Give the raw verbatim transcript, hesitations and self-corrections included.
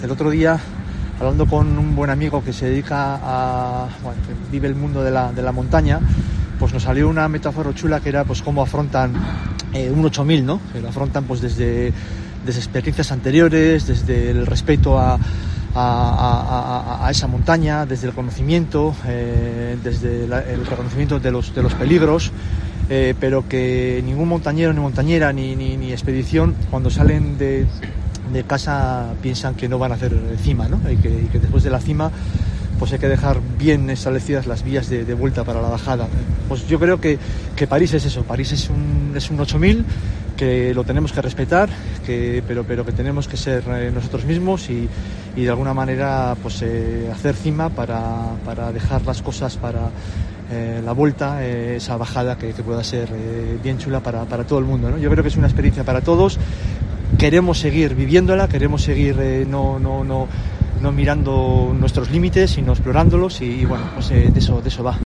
El otro día, hablando con un buen amigo que se dedica a, bueno, que vive el mundo de la, de la montaña, pues nos salió una metáfora chula que era pues cómo afrontan eh, un ocho mil, ¿no? Que lo afrontan pues desde, desde experiencias anteriores, desde el respeto a, a, a, a esa montaña, desde el conocimiento, eh, desde la, el reconocimiento de los, de los peligros, eh, pero que ningún montañero, ni montañera, ni, ni, ni expedición, cuando salen de de casa piensan que no van a hacer cima, ¿no? Y que, y que después de la cima pues hay que dejar bien establecidas las vías de, de vuelta para la bajada. Pues yo creo que, que París es eso, París es un, es un ocho mil que lo tenemos que respetar, que, pero, pero que tenemos que ser eh, nosotros mismos y, y de alguna manera pues eh, hacer cima para, para dejar las cosas para eh, la vuelta, eh, esa bajada que, que pueda ser eh, bien chula para, para todo el mundo, ¿no? Yo creo que es una experiencia para todos. Queremos seguir viviéndola, queremos seguir eh, no, no, no, no mirando nuestros límites, sino explorándolos y, y bueno, pues eh, de eso, de eso va.